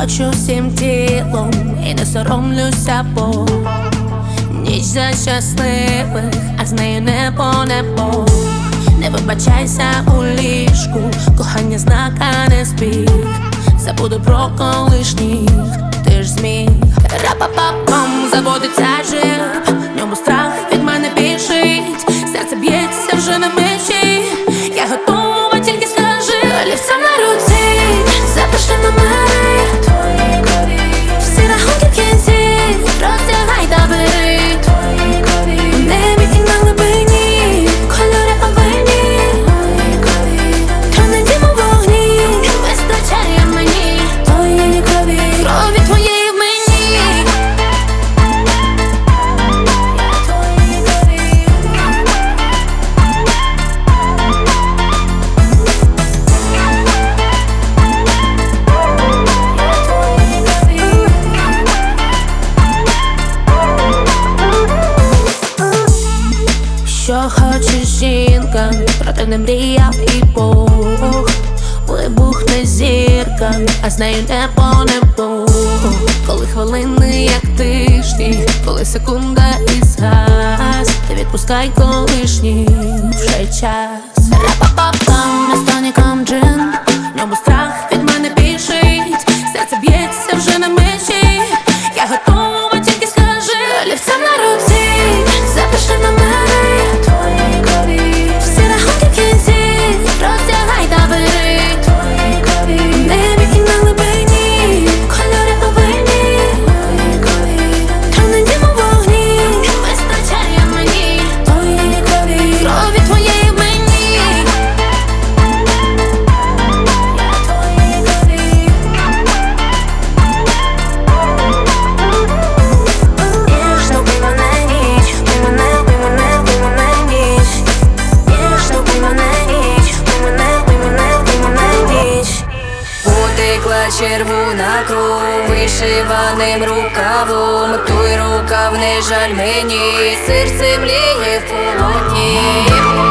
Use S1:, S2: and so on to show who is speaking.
S1: хочу всім тілом і не соромлюся, бо ніч за щасливих, а з нею небо. Не вибачайся у ліжку, кохання знака не збіг. Забуду про колишніх, ти ж зміг. Рапапапам, заводиться джип, в ньому страх від мене більшить. Серце б'ється вже на межі, я готова, тільки скажи. Олівця на руці, запиши номери твої крові, всі рахунки в кінці, роздягай та бери твої крові. У небі і на глибині, кольори овальні, твої крові. Троненькі мов вогні, вистачає мені твоєї крові, крові твоєї в мені. Що хоче жінка, проте не мріяв і Бог. Вибухне зірка, а з нею небо. Коли хвилини, як тижні, коли секунда і згас, ти відпускай колишній вже час. Рапапапам, на стоніком джин, в ньому страх від мене більшить. Серце б'ється вже на межі, я готова, тільки скажи. Олівця на руці, запиши номери твої крові, всі рахунки в кінці, роздягай та бери твої крові. В небі і на глибині, кольори овальні, твої крові. Троненькі мов вогні, вистачає мені твоєї крові, крові твоєї в мені. Ніжно бий мене ніч, бий мене, бий мене, бий мене ніч. Ніжно бий мене ніч, бий мене, бий мене, бий мене ніч.
S2: Утекла червона кров вишиваним рукавом. Той рукав не жаль мені, серце мліє в полотні.